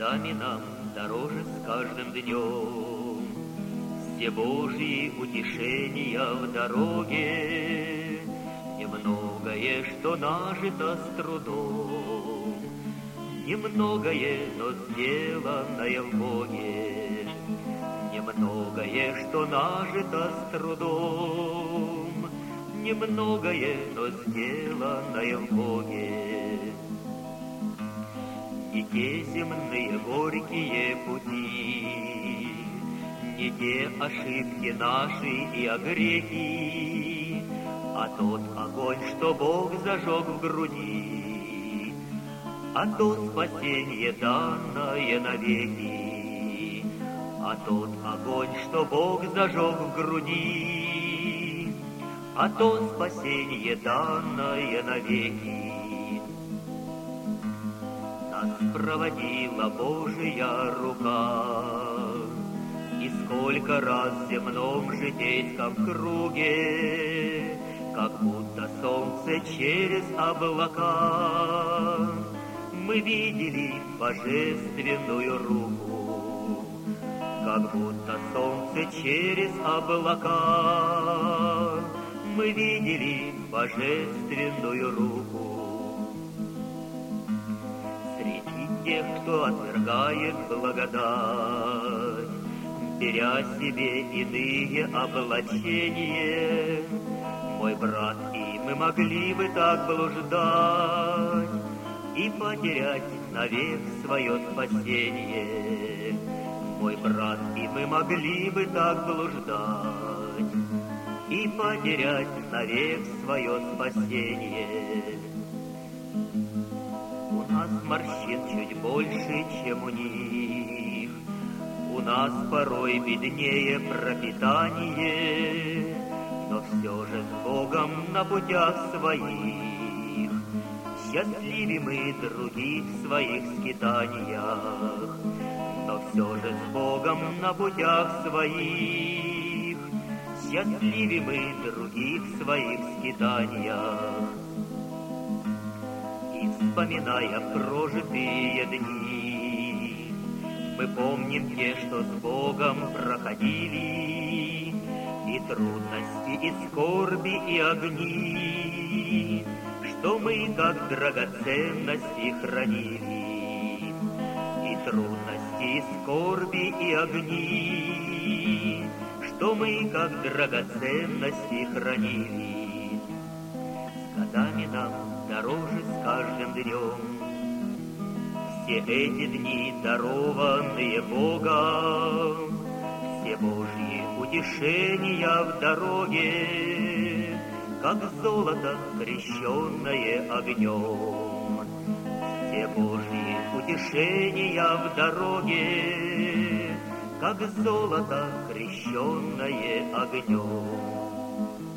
годами нам дороже с каждым днем. Все Божьи утешения в дороге, немногое, что нажито с трудом, немногое, но сделанное в Боге, немногое, что нажито с трудом, немногое, но сделанное в Боге. Не те земные горькие пути, не те ошибки наши и огрехи, а тот огонь, что Бог зажег в груди, а то спасение, данное навеки, а тот огонь, что Бог зажег в груди, а то спасение, данное навеки. Нас проводила Божия рука, и сколько раз в земном житейском круге, как будто солнце через облака, мы видели божественную руку, как будто солнце через облака, мы видели божественную руку. Среди тех, кто отвергает благодать, беря себе иные облачения, мой брат, и мы могли бы так блуждать и потерять навек свое спасение. Мой брат, и мы могли бы так блуждать и потерять навек свое спасение. У нас морщин чуть больше, чем у них, у нас порой беднее пропитание, но все же с Богом на путях своих, счастливы мы других в своих скитаниях, но все же с Богом на путях своих, счастливы мы других в своих скитаниях. И вспоминая прожитые дни, мы помним те, что с Богом проходили, и трудности, и скорби, и огни, что мы как драгоценности хранили. И трудности, и скорби, и огни, что мы как драгоценности хранили. С годами нам дороже с каждым днем все эти дни, дарованные Богом, все Божьи утешения в дороге, как золото, крещенное огнем. Все Божьи утешения в дороге, как золото, крещенное огнем.